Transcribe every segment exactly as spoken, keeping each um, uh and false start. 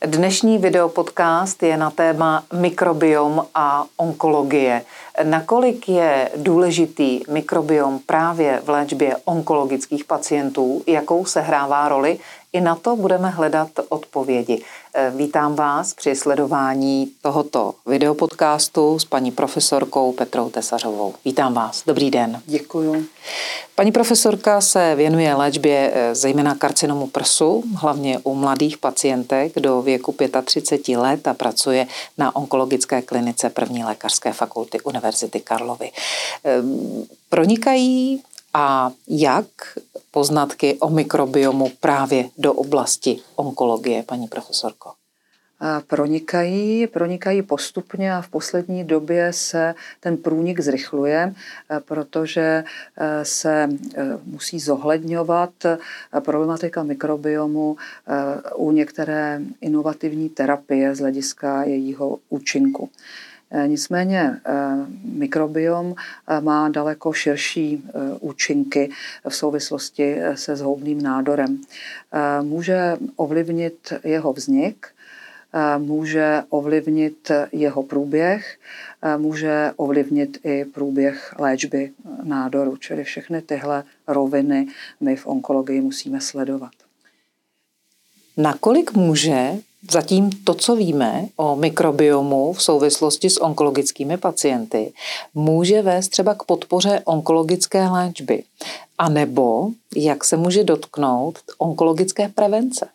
Dnešní videopodcast je na téma mikrobiom a onkologie. Nakolik je důležitý mikrobiom právě v léčbě onkologických pacientů, jakou sehrává roli, i na to budeme hledat odpovědi. Vítám vás při sledování tohoto videopodcastu s paní profesorkou Petrou Tesařovou. Vítám vás. Dobrý den. Děkuju. Paní profesorka se věnuje léčbě zejména karcinomu prsu, hlavně u mladých pacientek do věku třicet pět let a pracuje na onkologické klinice první lékařské fakulty Univerzity Karlovy. Pronikají a jak poznatky o mikrobiomu právě do oblasti onkologie, paní profesorko? Pronikají, pronikají postupně a v poslední době se ten průnik zrychluje, protože se musí zohledňovat problematika mikrobiomu u některé inovativní terapie z hlediska jejího účinku. Nicméně mikrobiom má daleko širší účinky v souvislosti se zhoubným nádorem. Může ovlivnit jeho vznik, může ovlivnit jeho průběh, může ovlivnit i průběh léčby nádoru, čili všechny tyhle roviny my v onkologii musíme sledovat. Nakolik může zatím to, co víme o mikrobiomu v souvislosti s onkologickými pacienty, může vést třeba k podpoře onkologické léčby? A nebo jak se může dotknout onkologické prevence?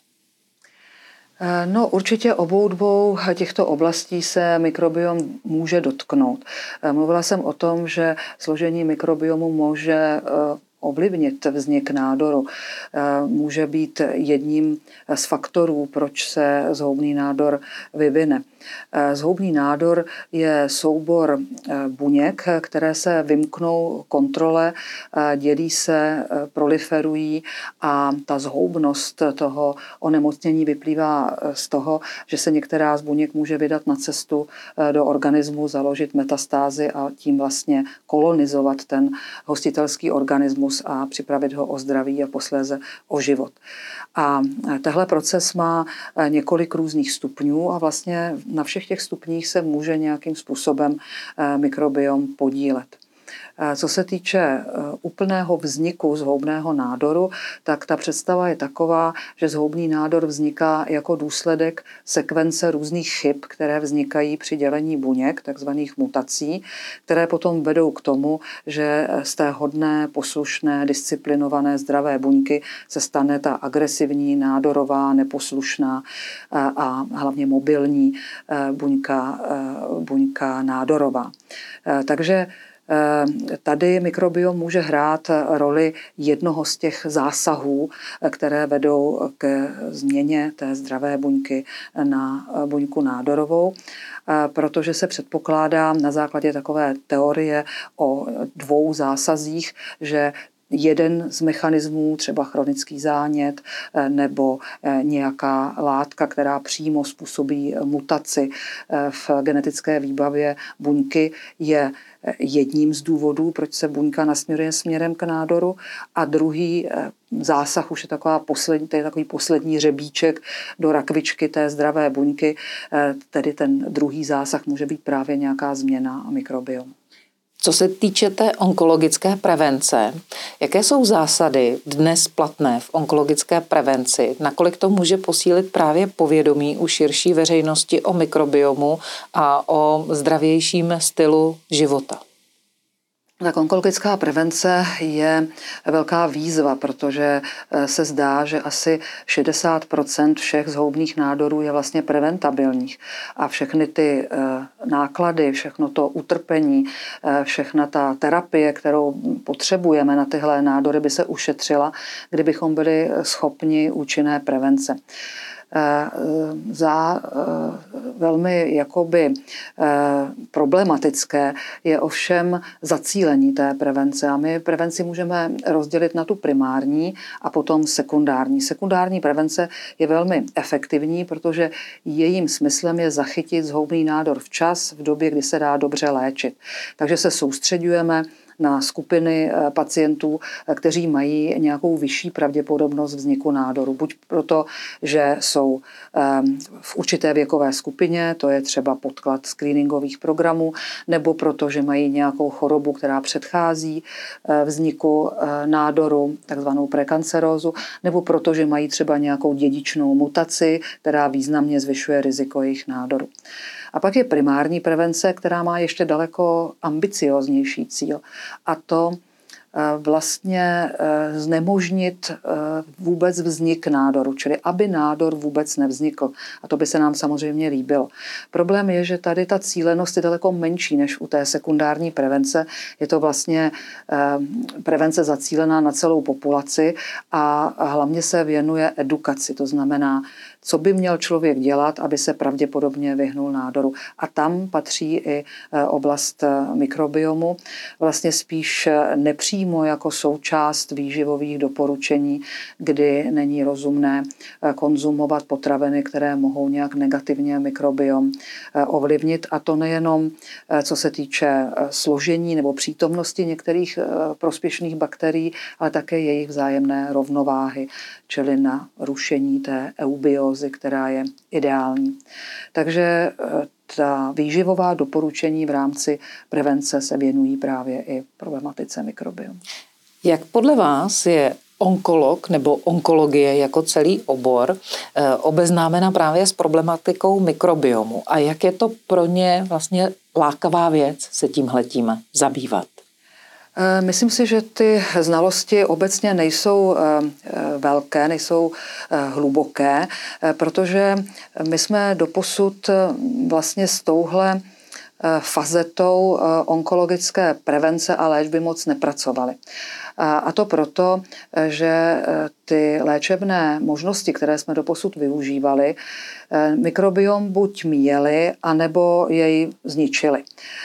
No, určitě obou dvou těchto oblastí se mikrobiom může dotknout. Mluvila jsem o tom, že složení mikrobiomu může ovlivnit vznik nádoru. Může být jedním z faktorů, proč se zhoubný nádor vyvine. Zhoubný nádor je soubor buněk, které se vymknou kontrole, dělí se, proliferují a ta zhoubnost toho onemocnění vyplývá z toho, že se některá z buněk může vydat na cestu do organismu, založit metastázy a tím vlastně kolonizovat ten hostitelský organismus a připravit ho o zdraví a posléze o život. A tehle proces má několik různých stupňů a vlastně na všech těch stupních se může nějakým způsobem mikrobiom podílet. Co se týče úplného vzniku zhoubného nádoru, tak ta představa je taková, že zhoubný nádor vzniká jako důsledek sekvence různých chyb, které vznikají při dělení buněk, takzvaných mutací, které potom vedou k tomu, že z té hodné, poslušné, disciplinované, zdravé buňky se stane ta agresivní, nádorová, neposlušná a hlavně mobilní buňka, buňka nádorová. Takže tady mikrobiom může hrát roli jednoho z těch zásahů, které vedou k změně té zdravé buňky na buňku nádorovou, protože se předpokládá na základě takové teorie o dvou zásazích, že jeden z mechanismů, třeba chronický zánět nebo nějaká látka, která přímo způsobí mutaci v genetické výbavě buňky, je jedním z důvodů, proč se buňka nasměruje směrem k nádoru, a druhý zásah už je taková poslední, to je takový poslední řebíček do rakvičky té zdravé buňky, tedy ten druhý zásah může být právě nějaká změna mikrobiomu. Co se týče té onkologické prevence, jaké jsou zásady dnes platné v onkologické prevenci? Nakolik to může posílit právě povědomí u širší veřejnosti o mikrobiomu a o zdravějším stylu života? Tak onkologická prevence je velká výzva, protože se zdá, že asi šedesát procent všech zhoubných nádorů je vlastně preventabilních a všechny ty náklady, všechno to utrpení, všechna ta terapie, kterou potřebujeme na tyhle nádory, by se ušetřila, kdybychom byli schopni účinné prevence. Za velmi jakoby problematické je ovšem zacílení té prevence. A my prevenci můžeme rozdělit na tu primární a potom sekundární. Sekundární prevence je velmi efektivní, protože jejím smyslem je zachytit zhoubný nádor včas v době, kdy se dá dobře léčit. Takže se soustředujeme na skupiny pacientů, kteří mají nějakou vyšší pravděpodobnost vzniku nádoru. Buď proto, že jsou v určité věkové skupině, to je třeba podklad screeningových programů, nebo proto, že mají nějakou chorobu, která předchází vzniku nádoru, takzvanou prekancerózu, nebo proto, že mají třeba nějakou dědičnou mutaci, která významně zvyšuje riziko jejich nádoru. A pak je primární prevence, která má ještě daleko ambicioznější cíl. A to vlastně znemožnit vůbec vznik nádoru, čili aby nádor vůbec nevznikl. A to by se nám samozřejmě líbilo. Problém je, že tady ta cílenost je daleko menší než u té sekundární prevence. Je to vlastně prevence zacílená na celou populaci a hlavně se věnuje edukaci. To znamená, co by měl člověk dělat, aby se pravděpodobně vyhnul nádoru. A tam patří i oblast mikrobiomu, vlastně spíš nepřímo jako součást výživových doporučení, kdy není rozumné konzumovat potraviny, které mohou nějak negativně mikrobiom ovlivnit. A to nejenom co se týče složení nebo přítomnosti některých prospěšných bakterií, ale také jejich vzájemné rovnováhy, čili na rušení té eubiózy, která je ideální. Takže ta výživová doporučení v rámci prevence se věnují právě i problematice mikrobiomu. Jak podle vás je onkolog nebo onkologie jako celý obor obeznámena právě s problematikou mikrobiomu a jak je to pro ně vlastně lákavá věc se tímhletím zabývat? Myslím si, že ty znalosti obecně nejsou velké, nejsou hluboké, protože my jsme doposud vlastně s touhle fazetou onkologické prevence a léčby moc nepracovali. A to proto, že ty léčebné možnosti, které jsme doposud využívali, mikrobiom buď míjeli, anebo jej zničili.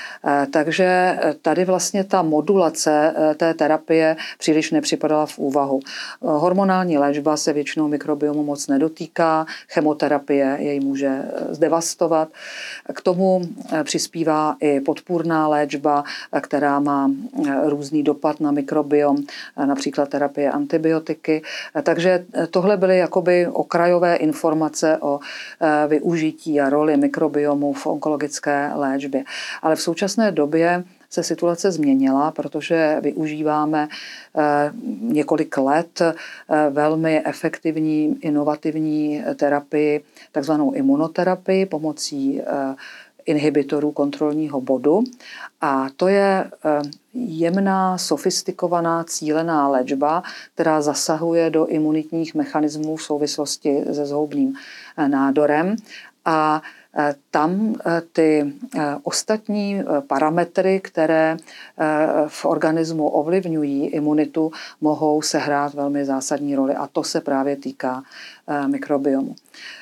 Takže tady vlastně ta modulace té terapie příliš nepřipadala v úvahu. Hormonální léčba se většinou mikrobiomu moc nedotýká, chemoterapie jej může zdevastovat. K tomu přispívá i podpůrná léčba, která má různý dopad na mikrobiom, například terapie antibiotiky. Takže tohle byly jakoby okrajové informace o využití a roli mikrobiomu v onkologické léčbě. Ale v současné V současné době se situace změnila, protože využíváme několik let velmi efektivní, inovativní terapii, takzvanou imunoterapii pomocí inhibitorů kontrolního bodu. A to je jemná, sofistikovaná, cílená léčba, která zasahuje do imunitních mechanismů v souvislosti se zhoubným nádorem. A tam ty ostatní parametry, které v organismu ovlivňují imunitu, mohou sehrát velmi zásadní roli a to se právě týká mikrobiomu.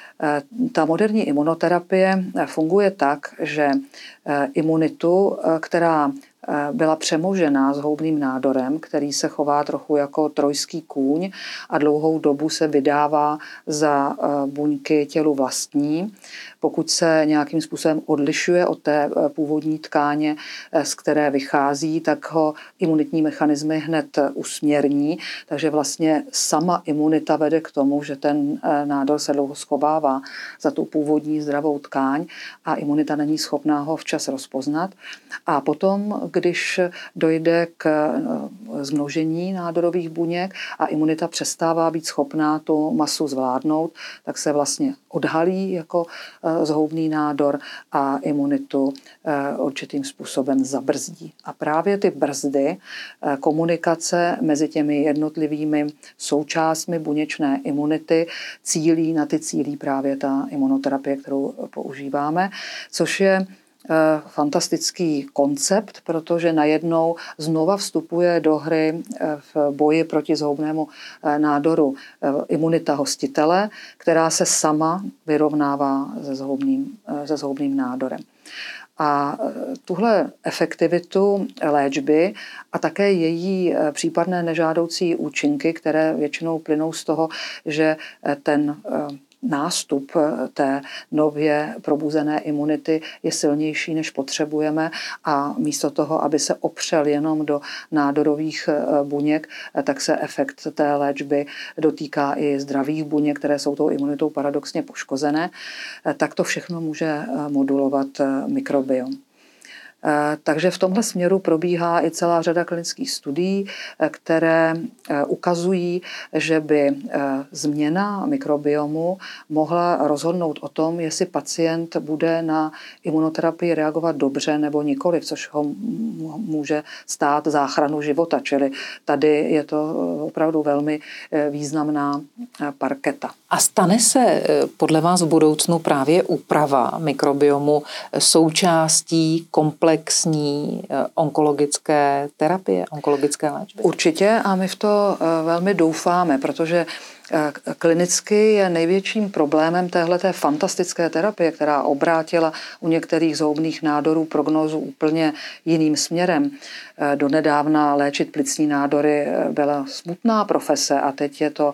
Ta moderní imunoterapie funguje tak, že imunitu, která byla přemožená zhoubným nádorem, který se chová trochu jako trojský kůň a dlouhou dobu se vydává za buňky tělu vlastní. Pokud se nějakým způsobem odlišuje od té původní tkáně, z které vychází, tak ho imunitní mechanismy hned usměrní. Takže vlastně sama imunita vede k tomu, že ten nádor se dlouho schovává za tu původní zdravou tkáň a imunita není schopná ho včas rozpoznat. A potom, když dojde k zmnožení nádorových buněk a imunita přestává být schopná tu masu zvládnout, tak se vlastně odhalí jako zhoubný nádor a imunitu určitým způsobem zabrzdí. A právě ty brzdy komunikace mezi těmi jednotlivými součástmi buněčné imunity cílí, na ty cílí právě ta imunoterapie, kterou používáme, což je fantastický koncept, protože najednou znova vstupuje do hry v boji proti zhoubnému nádoru imunita hostitele, která se sama vyrovnává se zhoubným, se zhoubným nádorem. A tuhle efektivitu léčby a také její případné nežádoucí účinky, které většinou plynou z toho, že ten nástup té nově probuzené imunity je silnější, než potřebujeme a místo toho, aby se opřel jenom do nádorových buněk, tak se efekt té léčby dotýká i zdravých buněk, které jsou tou imunitou paradoxně poškozené, tak to všechno může modulovat mikrobiom. Takže v tomhle směru probíhá i celá řada klinických studií, které ukazují, že by změna mikrobiomu mohla rozhodnout o tom, jestli pacient bude na imunoterapii reagovat dobře nebo nikoliv, což ho může stát záchranu života. Čili tady je to opravdu velmi významná parketa. A stane se podle vás v budoucnu právě úprava mikrobiomu součástí komplexní onkologické terapie, onkologické léčby? Určitě a my v to velmi doufáme, protože klinicky je největším problémem téhleté fantastické terapie, která obrátila u některých zhoubných nádorů prognózu úplně jiným směrem. Donedávna léčit plicní nádory byla smutná profese a teď je to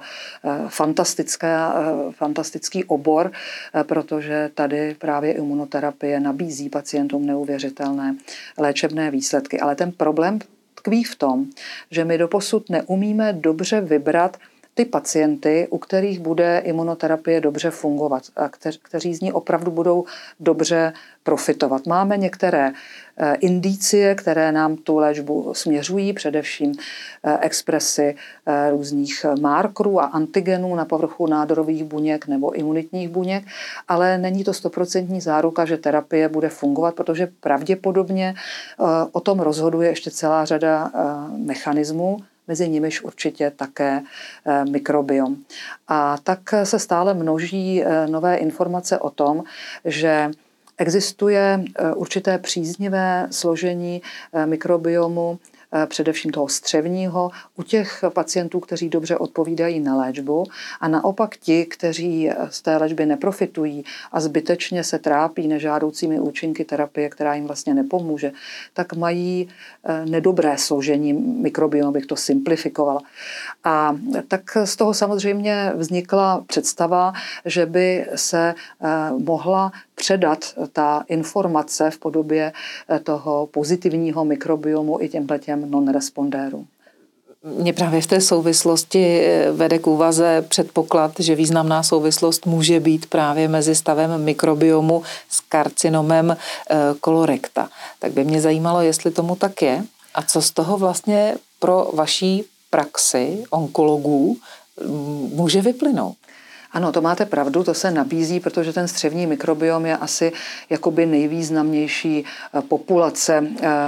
fantastický obor, protože tady právě imunoterapie nabízí pacientům neuvěřitelné léčebné výsledky. Ale ten problém tkví v tom, že my doposud neumíme dobře vybrat ty pacienty, u kterých bude imunoterapie dobře fungovat a kteří z ní opravdu budou dobře profitovat. Máme některé indicie, které nám tu léčbu směřují, především expresy různých markerů a antigenů na povrchu nádorových buněk nebo imunitních buněk, ale není to stoprocentní záruka, že terapie bude fungovat, protože pravděpodobně o tom rozhoduje ještě celá řada mechanismů, mezi nimiž určitě také mikrobiom. A tak se stále množí nové informace o tom, že existuje určité příznivé složení mikrobiomu, především toho střevního, u těch pacientů, kteří dobře odpovídají na léčbu a naopak ti, kteří z té léčby neprofitují a zbytečně se trápí nežádoucími účinky terapie, která jim vlastně nepomůže, tak mají nedobré složení mikrobiomu, bych to simplifikovala. A tak z toho samozřejmě vznikla představa, že by se mohla předat ta informace v podobě toho pozitivního mikrobiomu i těmhletěm non-respondérům. Mě právě v té souvislosti vede k úvaze předpoklad, že významná souvislost může být právě mezi stavem mikrobiomu s karcinomem kolorekta. Tak by mě zajímalo, jestli tomu tak je a co z toho vlastně pro vaší praxi onkologů může vyplynout. Ano, to máte pravdu, to se nabízí, protože ten střevní mikrobiom je asi jakoby nejvýznamnější populace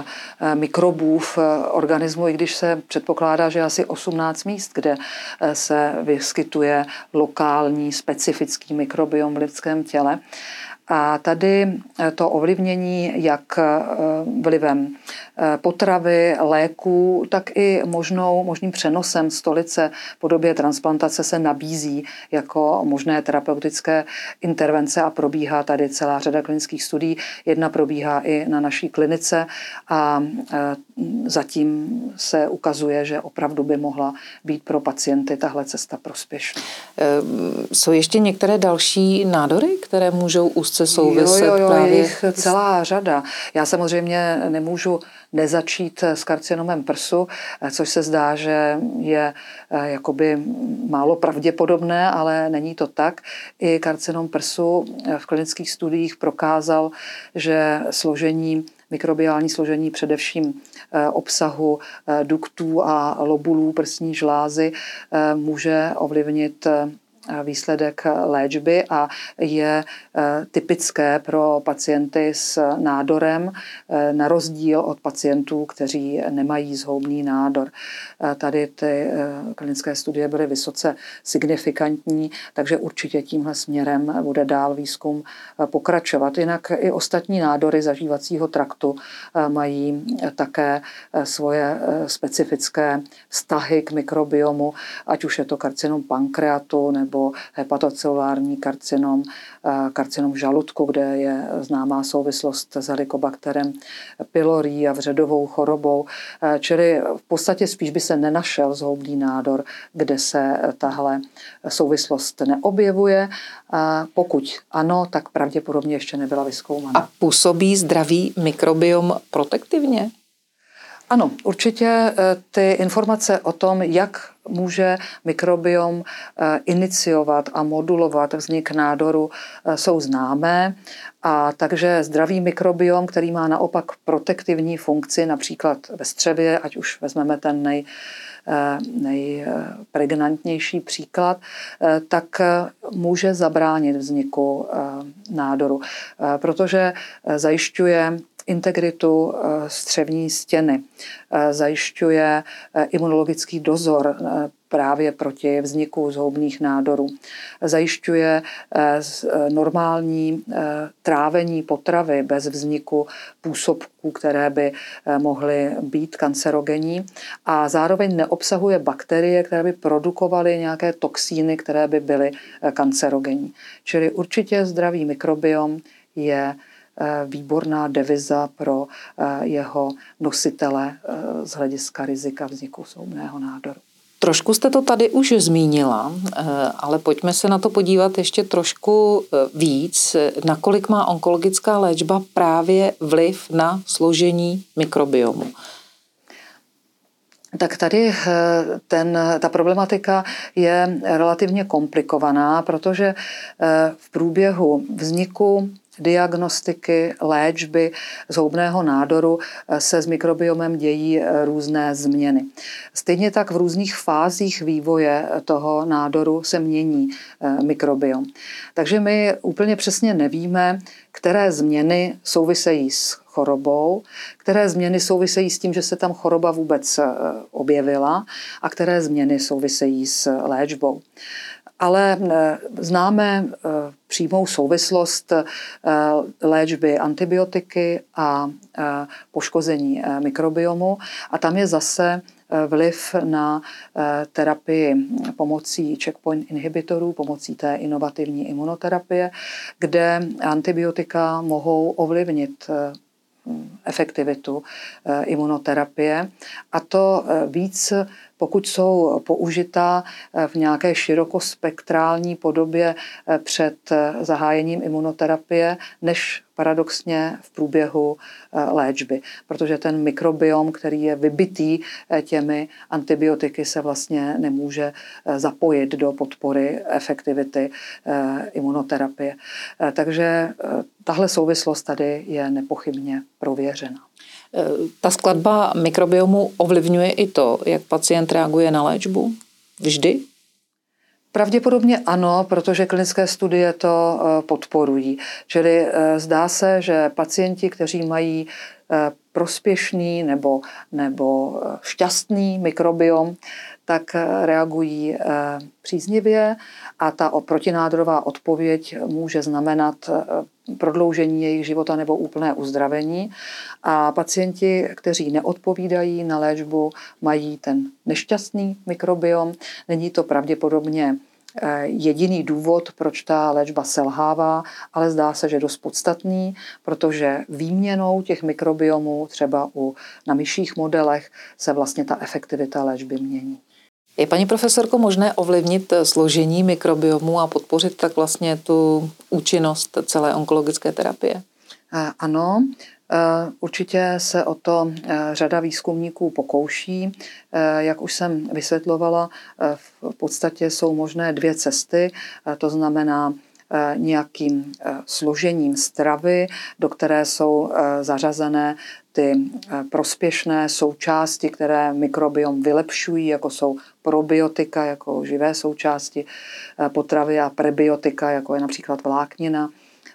mikrobů v organismu, i když se předpokládá, že asi osmnáct míst, kde se vyskytuje lokální specifický mikrobiom v lidském těle. A tady to ovlivnění jak vlivem potravy, léků, tak i možnou, možným přenosem stolice v podobě transplantace se nabízí jako možné terapeutické intervence a probíhá tady celá řada klinických studií. Jedna probíhá i na naší klinice a zatím se ukazuje, že opravdu by mohla být pro pacienty tahle cesta prospěšná. Jsou ještě některé další nádory, které můžou úzce souviset? Jo, jo, jo, právě... je jich celá řada. Já samozřejmě nemůžu nezačít s karcinomem prsu, což se zdá, že je jakoby málo pravděpodobné, ale není to tak. I karcinom prsu v klinických studiích prokázal, že složení, mikrobiální složení především obsahu duktů a lobulů prsní žlázy může ovlivnit výsledek léčby a je typické pro pacienty s nádorem, na rozdíl od pacientů, kteří nemají zhoubný nádor. Tady ty klinické studie byly vysoce signifikantní, takže určitě tímhle směrem bude dál výzkum pokračovat. Jinak i ostatní nádory zažívacího traktu mají také svoje specifické vztahy k mikrobiomu, ať už je to karcinom pankreatu nebo nebo hepatocelulární karcinom, karcinom žaludku, kde je známá souvislost s helikobakterem pylori a vředovou chorobou. Čili v podstatě spíš by se nenašel zhoubný nádor, kde se tahle souvislost neobjevuje. Pokud ano, tak pravděpodobně ještě nebyla vyzkoumána. A působí zdravý mikrobiom protektivně? Ano, určitě ty informace o tom, jak může mikrobiom iniciovat a modulovat vznik nádoru, jsou známé. A takže zdravý mikrobiom, který má naopak protektivní funkci, například ve střevě, ať už vezmeme ten nej, nejpregnantnější příklad, tak může zabránit vzniku nádoru, protože zajišťuje integritu střevní stěny, zajišťuje imunologický dozor právě proti vzniku zhoubných nádorů, zajišťuje normální trávení potravy bez vzniku působků, které by mohly být kancerogenní, a zároveň neobsahuje bakterie, které by produkovaly nějaké toxíny, které by byly kancerogenní. Čili určitě zdravý mikrobiom je výborná deviza pro jeho nositele z hlediska rizika vzniku zhoubného nádoru. Trošku jste to tady už zmínila, ale pojďme se na to podívat ještě trošku víc. Nakolik má onkologická léčba právě vliv na složení mikrobiomu? Tak tady ten, ta problematika je relativně komplikovaná, protože v průběhu vzniku diagnostiky, léčby zhoubného nádoru se s mikrobiomem dějí různé změny. Stejně tak v různých fázích vývoje toho nádoru se mění mikrobiom. Takže my úplně přesně nevíme, které změny souvisejí s chorobou, které změny souvisejí s tím, že se tam choroba vůbec objevila, a které změny souvisejí s léčbou. Ale známe přímou souvislost léčby antibiotiky a poškození mikrobiomu, a tam je zase vliv na terapii pomocí checkpoint inhibitorů, pomocí té inovativní imunoterapie, kde antibiotika mohou ovlivnit efektivitu imunoterapie, a to víc, pokud jsou použita v nějaké širokospektrální podobě před zahájením imunoterapie, než paradoxně v průběhu léčby. Protože ten mikrobiom, který je vybitý těmi antibiotiky, se vlastně nemůže zapojit do podpory efektivity imunoterapie. Takže tahle souvislost tady je nepochybně prověřena. Ta skladba mikrobiomu ovlivňuje i to, jak pacient reaguje na léčbu? Vždy? Pravděpodobně ano, protože klinické studie to podporují. Čili zdá se, že pacienti, kteří mají prospěšný nebo, nebo šťastný mikrobiom, tak reagují příznivě, a ta protinádorová odpověď může znamenat prodloužení jejich života nebo úplné uzdravení. A pacienti, kteří neodpovídají na léčbu, mají ten nešťastný mikrobiom. Není to pravděpodobně jediný důvod, proč ta léčba selhává, ale zdá se, že dost podstatný, protože výměnou těch mikrobiomů třeba u, na myších modelech se vlastně ta efektivita léčby mění. Je, paní profesorko, možné ovlivnit složení mikrobiomu a podpořit tak vlastně tu účinnost celé onkologické terapie? Ano, určitě se o to řada výzkumníků pokouší. Jak už jsem vysvětlovala, v podstatě jsou možné dvě cesty, to znamená nějakým složením stravy, do které jsou zařazené ty prospěšné součásti, které mikrobiom vylepšují, jako jsou probiotika, jako živé součásti potravy, a prebiotika, jako je například vláknina,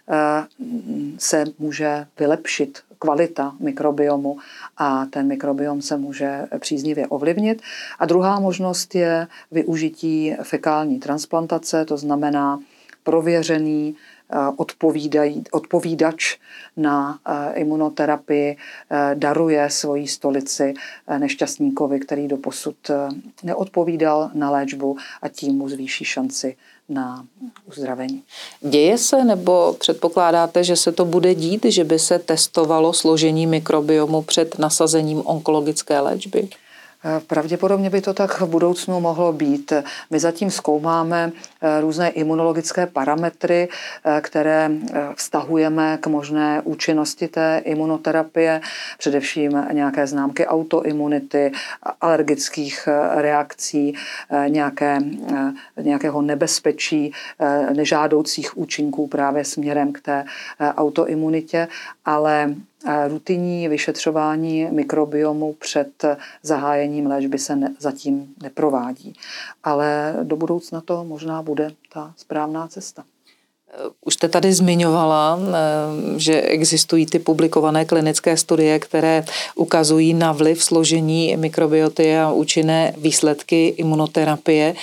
se může vylepšit kvalita mikrobiomu a ten mikrobiom se může příznivě ovlivnit. A druhá možnost je využití fekální transplantace, to znamená prověřený odpovídač na imunoterapii daruje svoji stolici nešťastníkovi, který doposud neodpovídal na léčbu, a tím mu zvýší šanci na uzdravení. Děje se nebo předpokládáte, že se to bude dít, že by se testovalo složení mikrobiomu před nasazením onkologické léčby? Pravděpodobně by to tak v budoucnu mohlo být. My zatím zkoumáme různé imunologické parametry, které vztahujeme k možné účinnosti té imunoterapie, především nějaké známky autoimunity, alergických reakcí, nějaké, nějakého nebezpečí, nežádoucích účinků právě směrem k té autoimunitě, ale rutinní vyšetřování mikrobiomu před zahájením léčby se ne, zatím neprovádí. Ale do budoucna to možná bude ta správná cesta. Už jste tady zmiňovala, že existují ty publikované klinické studie, které ukazují na vliv složení mikrobioty a účinné výsledky imunoterapie.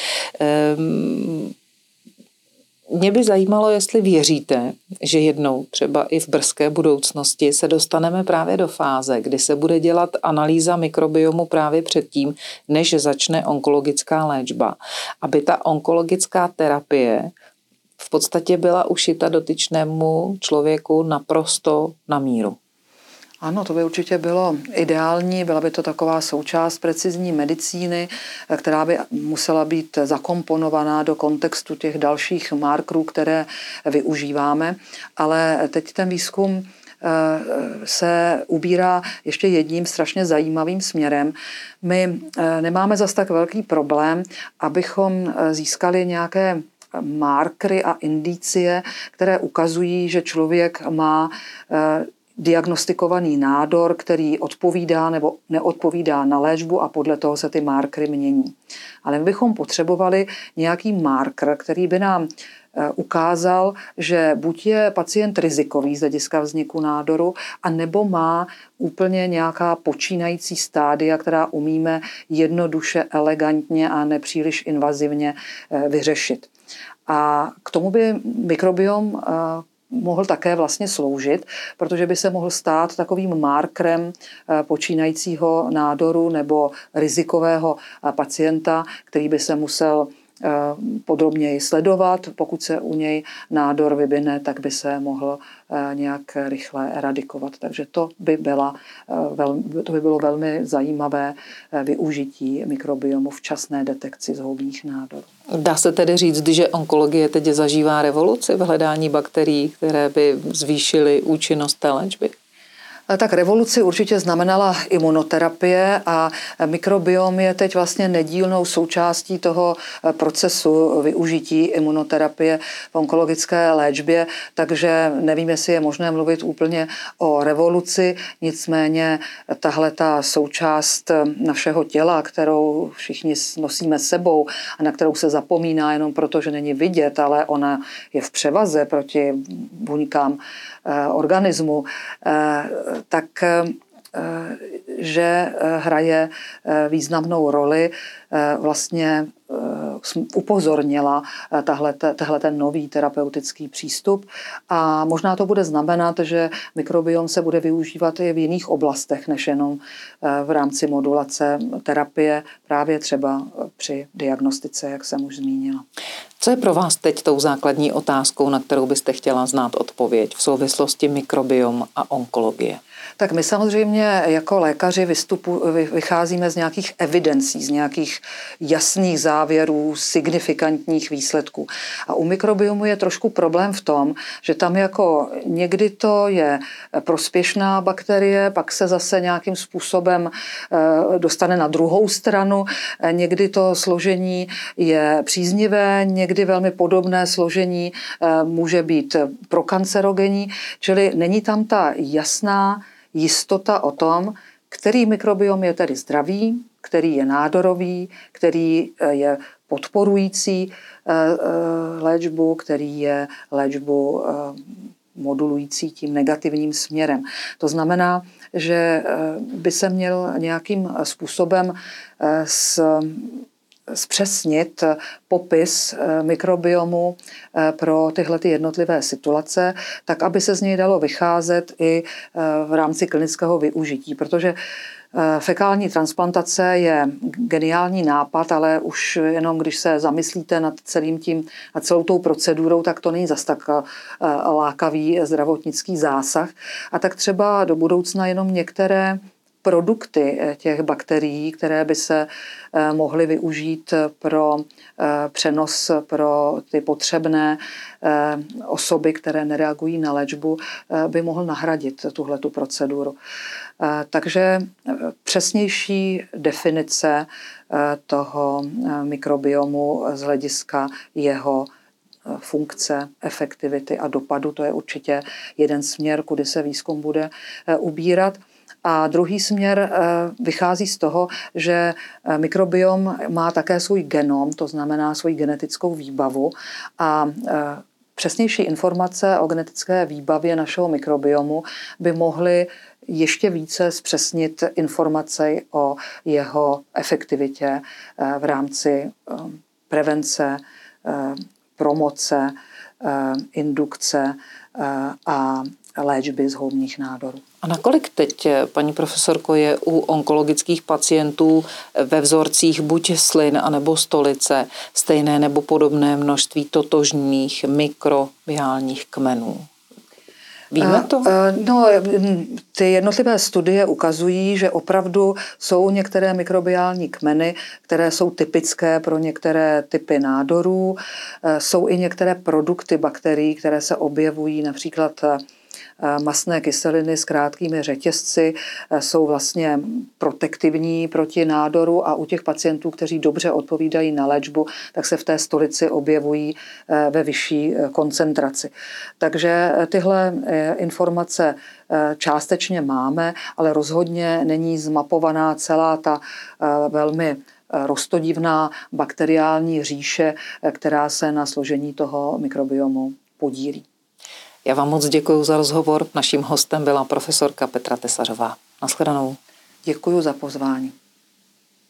Mě by zajímalo, jestli věříte, že jednou třeba i v brzké budoucnosti se dostaneme právě do fáze, kdy se bude dělat analýza mikrobiomu právě předtím, než začne onkologická léčba, aby ta onkologická terapie v podstatě byla ušita dotyčnému člověku naprosto na míru. Ano, to by určitě bylo ideální, byla by to taková součást precizní medicíny, která by musela být zakomponovaná do kontextu těch dalších markerů, které využíváme, ale teď ten výzkum se ubírá ještě jedním strašně zajímavým směrem. My nemáme zas tak velký problém, abychom získali nějaké markery a indicie, které ukazují, že člověk má diagnostikovaný nádor, který odpovídá nebo neodpovídá na léčbu a podle toho se ty markery mění. Ale my bychom potřebovali nějaký marker, který by nám ukázal, že buď je pacient rizikový z hlediska vzniku nádoru, a nebo má úplně nějaká počínající stádia, která umíme jednoduše, elegantně a nepříliš invazivně vyřešit. A k tomu by mikrobiom mohl také vlastně sloužit, protože by se mohl stát takovým markerem počínajícího nádoru nebo rizikového pacienta, který by se musel podrobněji sledovat. Pokud se u něj nádor vyvine, tak by se mohl nějak rychle eradikovat. Takže to by, byla, to by bylo velmi zajímavé využití mikrobiomu včasné detekci zhoubných nádorů. Dá se tedy říct, že onkologie teď zažívá revoluci v hledání bakterií, které by zvýšily účinnost té léčby? Tak revoluci určitě znamenala imunoterapie a mikrobiom je teď vlastně nedílnou součástí toho procesu využití imunoterapie v onkologické léčbě, takže nevím, jestli je možné mluvit úplně o revoluci, nicméně tahle ta součást našeho těla, kterou všichni nosíme sebou a na kterou se zapomíná jenom proto, že není vidět, ale ona je v převaze proti buňkám organismu, tak že hraje významnou roli, vlastně upozornila tahle ten nový terapeutický přístup a možná to bude znamenat, že mikrobiom se bude využívat i v jiných oblastech, než jenom v rámci modulace terapie, právě třeba při diagnostice, jak jsem už zmínila. Co je pro vás teď tou základní otázkou, na kterou byste chtěla znát odpověď v souvislosti mikrobiom a onkologie? Tak my samozřejmě jako lékaři vystupu, vycházíme z nějakých evidencí, z nějakých jasných závěrů, signifikantních výsledků. A u mikrobiomu je trošku problém v tom, že tam jako někdy to je prospěšná bakterie, pak se zase nějakým způsobem dostane na druhou stranu. Někdy to složení je příznivé, někdy velmi podobné složení může být prokancerogenní, čili není tam ta jasná jistota o tom, který mikrobiom je tedy zdravý, který je nádorový, který je podporující léčbu, který je léčbu modulující tím negativním směrem. To znamená, že by se měl nějakým způsobem s zpřesnit popis mikrobiomu pro tyhle ty jednotlivé situace, tak aby se z něj dalo vycházet i v rámci klinického využití, protože fekální transplantace je geniální nápad, ale už jenom když se zamyslíte nad celým tím a celou tou procedurou, tak to není zas tak lákavý zdravotnický zásah. A tak třeba do budoucna jenom některé produkty těch bakterií, které by se mohly využít pro přenos pro ty potřebné osoby, které nereagují na léčbu, by mohl nahradit tuhletu proceduru. Takže přesnější definice toho mikrobiomu z hlediska jeho funkce, efektivity a dopadu, to je určitě jeden směr, kudy se výzkum bude ubírat. A druhý směr vychází z toho, že mikrobiom má také svůj genom, to znamená svou genetickou výbavu a přesnější informace o genetické výbavě našeho mikrobiomu by mohly ještě více zpřesnit informace o jeho efektivitě v rámci prevence, promoce, indukce a léčby zhoubných nádorů. A nakolik teď, paní profesorko, je u onkologických pacientů ve vzorcích buď slin anebo stolice stejné nebo podobné množství totožných mikrobiálních kmenů? Víme to? No, ty jednotlivé studie ukazují, že opravdu jsou některé mikrobiální kmeny, které jsou typické pro některé typy nádorů. Jsou i některé produkty bakterií, které se objevují, například mastné kyseliny s krátkými řetězci jsou vlastně protektivní proti nádoru a u těch pacientů, kteří dobře odpovídají na léčbu, tak se v té stolici objevují ve vyšší koncentraci. Takže tyhle informace částečně máme, ale rozhodně není zmapovaná celá ta velmi roztodivná bakteriální říše, která se na složení toho mikrobiomu podílí. Já vám moc děkuji za rozhovor. Naším hostem byla profesorka Petra Tesařová. Nashledanou. Děkuji za pozvání.